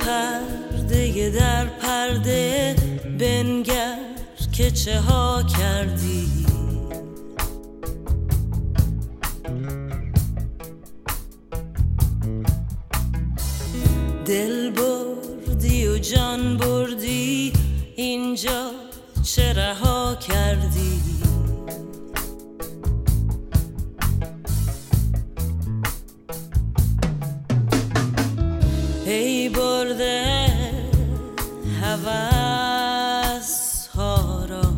پرده در پرده بنگر که چه ها کردی. دل بردی و جان بردی، اینجا چه رها کردی. ای برده هوس ها را،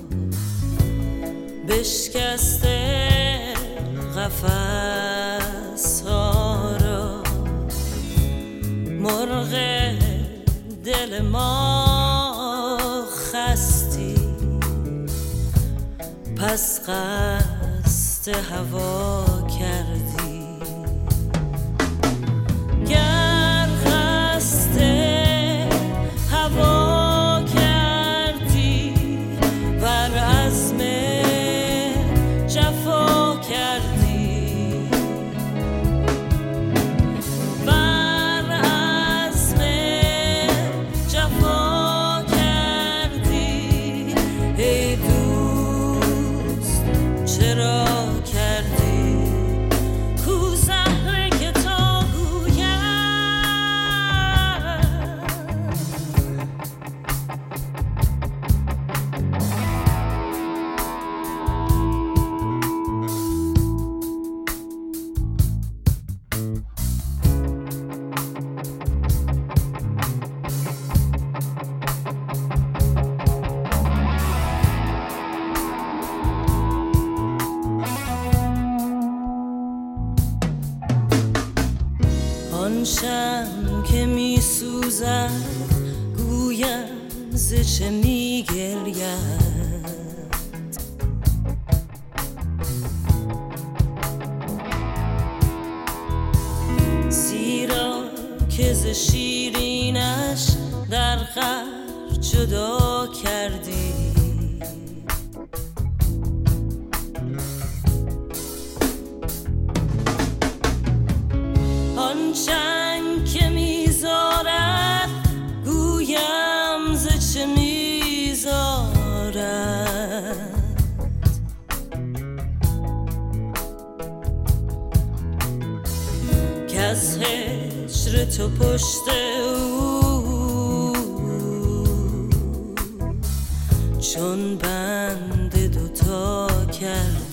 بشکسته قفس ها را، مرغ دل ما خستی، پس قصد هوا کردی. گر قصد هوا کردی، ور عزم جفا کردی، ور عزم جفا کردی. ای دوست چرا کردی؟ کو زهره که تا گویم آن شم که می سوزد گویم ز چه می گرید. زیرا که ز شیرینش در قهر جدا کردی. آن چنگ که میذارد گویم ز چه میذارد. کز هجر تو پشت او چون بند دوتا کرد.